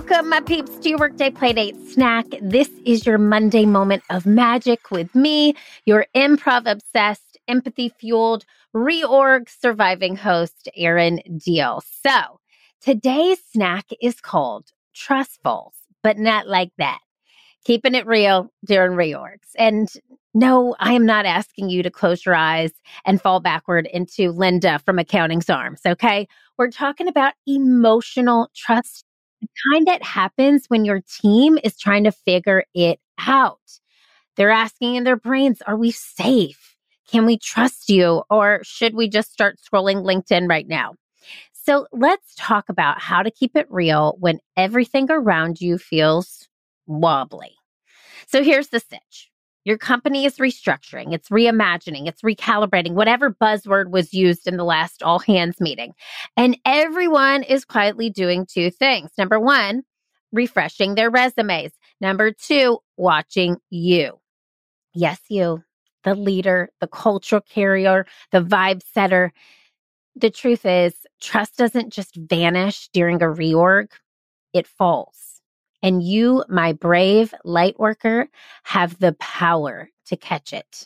Welcome, my peeps, to your Workday Playdate Snack. This is your Monday moment of magic with me, your improv-obsessed, empathy-fueled, reorg surviving host, Erin Diehl. So, today's snack is called Trust Falls, but not like that. Keeping it real during reorgs. And no, I am not asking you to close your eyes and fall backward into Linda from Accounting's Arms, okay? We're talking about emotional trust, the kind that happens when your team is trying to figure it out. They're asking in their brains, are we safe? Can we trust you? Or should we just start scrolling LinkedIn right now? So let's talk about how to keep it real when everything around you feels wobbly. So here's the sitch. Your company is restructuring, it's reimagining, it's recalibrating, whatever buzzword was used in the last all hands meeting. And everyone is quietly doing two things. Number one, refreshing their resumes. Number two, watching you. Yes, you, the leader, the cultural carrier, the vibe setter. The truth is, trust doesn't just vanish during a reorg, it falls. And you, my brave light worker, have the power to catch it.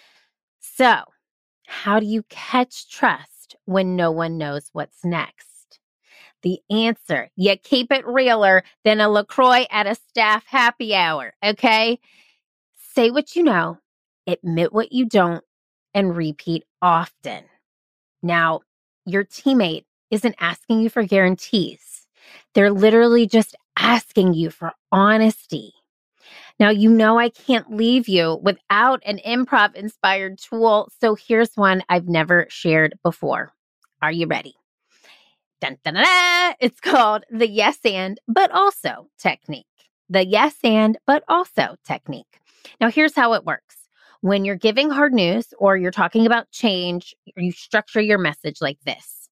So, how do you catch trust when no one knows what's next? The answer, you keep it realer than a LaCroix at a staff happy hour, okay? Say what you know, admit what you don't, and repeat often. Now, your teammate isn't asking you for guarantees. They're literally just asking you for honesty. Now, you know I can't leave you without an improv-inspired tool, so here's one I've never shared before. Are you ready? Dun, dun, dun, dun. It's called the yes and, but also technique. The yes and, but also technique. Now, here's how it works. When you're giving hard news or you're talking about change, you structure your message like this.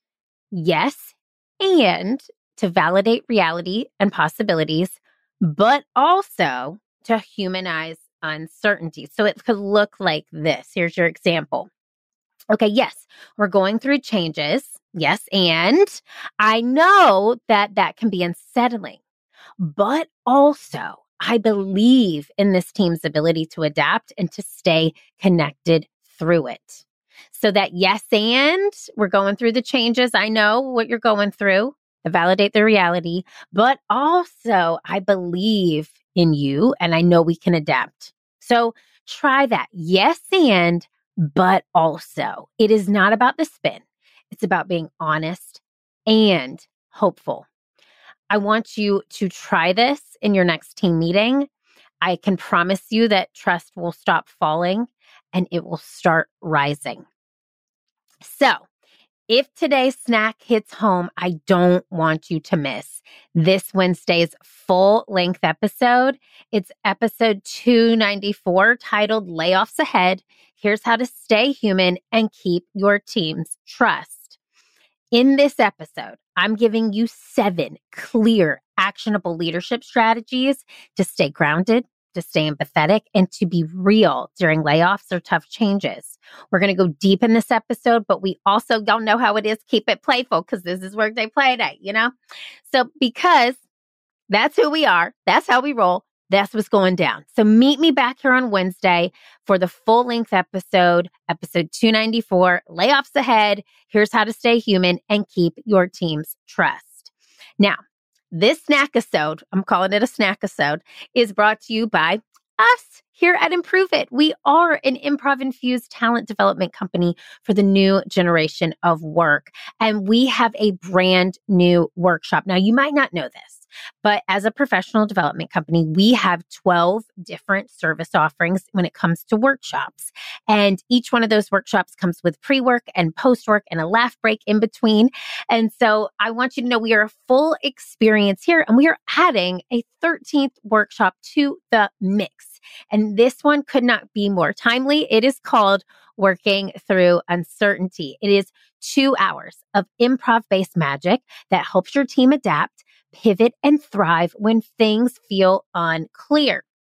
Yes, and to validate reality and possibilities, but also to humanize uncertainty. So it could look like this. Here's your example. Okay, yes, we're going through changes. Yes, and I know that that can be unsettling, but also I believe in this team's ability to adapt and to stay connected through it. So that yes, and we're going through the changes. I know what you're going through to validate the reality, but also I believe in you and I know we can adapt. So try that. Yes, and, but also it is not about the spin. It's about being honest and hopeful. I want you to try this in your next team meeting. I can promise you that trust will stop falling and it will start rising. So, if today's snack hits home, I don't want you to miss this Wednesday's full-length episode. It's episode 294 titled Layoffs Ahead. Here's how to stay human and keep your team's trust. In this episode, I'm giving you 7 clear, actionable leadership strategies to stay grounded, to stay empathetic, and to be real during layoffs or tough changes. We're going to go deep in this episode, but we also don't know how it is. Keep it playful because this is Workday Playdate, you know? So because that's who we are, that's how we roll, that's what's going down. So meet me back here on Wednesday for the full-length episode, episode 294, Layoffs Ahead. Here's how to stay human and keep your team's trust. Now, this snack-isode, I'm calling it a snack-isode, is brought to you by us here at Improve It. We are an improv-infused talent development company for the new generation of work. And we have a brand new workshop. Now, you might not know this, but as a professional development company, we have 12 different service offerings when it comes to workshops. And each one of those workshops comes with pre-work and post-work and a laugh break in between. And so I want you to know we are a full experience here and we are adding a 13th workshop to the mix. And this one could not be more timely. It is called Working Through Uncertainty. It is 2 hours of improv-based magic that helps your team adapt, pivot, and thrive when things feel unclear.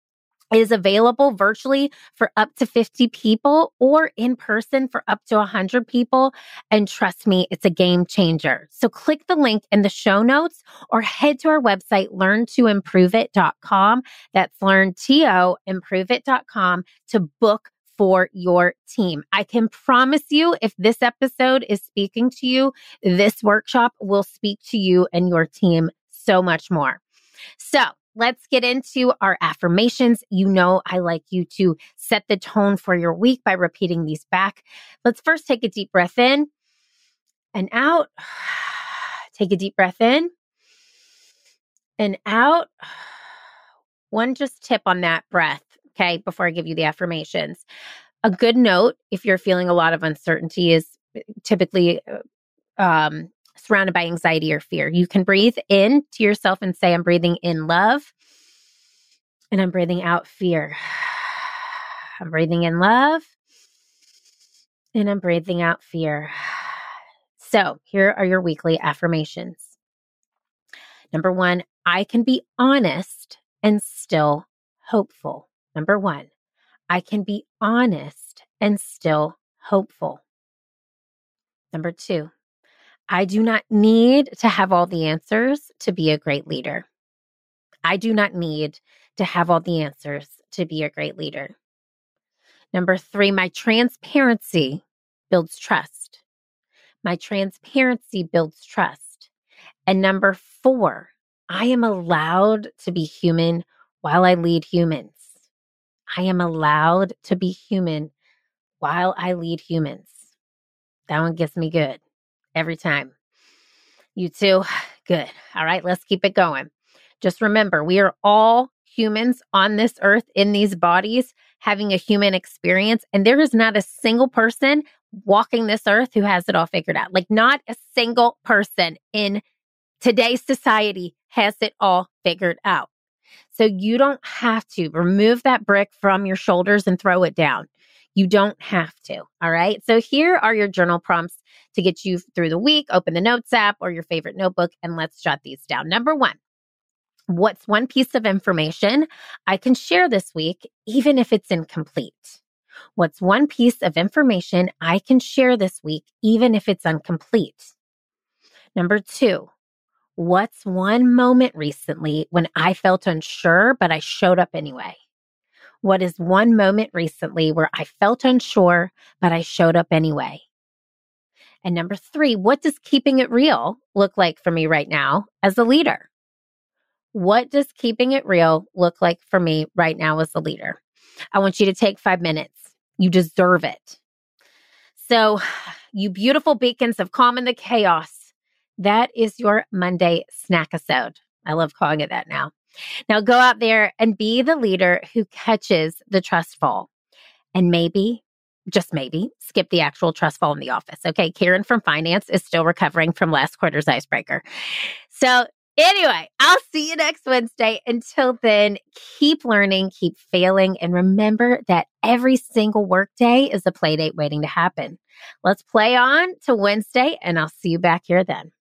It is available virtually for up to 50 people or in person for up to 100 people. And trust me, it's a game changer. So click the link in the show notes or head to our website, learntoimproveit.com. That's learntoimproveit.com to book for your team. I can promise you, if this episode is speaking to you, this workshop will speak to you and your team so much more. So let's get into our affirmations. You know, I like you to set the tone for your week by repeating these back. Let's first take a deep breath in and out. Take a deep breath in and out. One just tip on that breath, okay, before I give you the affirmations. A good note, if you're feeling a lot of uncertainty, is typically surrounded by anxiety or fear. You can breathe in to yourself and say, I'm breathing in love, and I'm breathing out fear. I'm breathing in love, and I'm breathing out fear. So here are your weekly affirmations. Number 1, I can be honest and still hopeful. Number 1, I can be honest and still hopeful. Number 2, I do not need to have all the answers to be a great leader. I do not need to have all the answers to be a great leader. Number 3, my transparency builds trust. My transparency builds trust. And number 4, I am allowed to be human while I lead humans. I am allowed to be human while I lead humans. That one gets me good every time. You too? Good. All right, let's keep it going. Just remember, we are all humans on this earth in these bodies having a human experience. And there is not a single person walking this earth who has it all figured out. Like not a single person in today's society has it all figured out. So you don't have to remove that brick from your shoulders and throw it down. You don't have to. All right. So here are your journal prompts to get you through the week. Open the Notes app or your favorite notebook and let's jot these down. Number 1, what's one piece of information I can share this week, even if it's incomplete? What's one piece of information I can share this week, even if it's incomplete? Number 2, what's one moment recently when I felt unsure, but I showed up anyway? What is one moment recently where I felt unsure, but I showed up anyway? And number 3, what does keeping it real look like for me right now as a leader? What does keeping it real look like for me right now as a leader? I want you to take 5 minutes. You deserve it. So, you beautiful beacons of calm in the chaos, that is your Monday snack-isode. I love calling it that now. Now go out there and be the leader who catches the trust fall. And maybe, just maybe, skip the actual trust fall in the office. Okay, Karen from finance is still recovering from last quarter's icebreaker. So anyway, I'll see you next Wednesday. Until then, keep learning, keep failing, and remember that every single workday is a play date waiting to happen. Let's play on to Wednesday, and I'll see you back here then.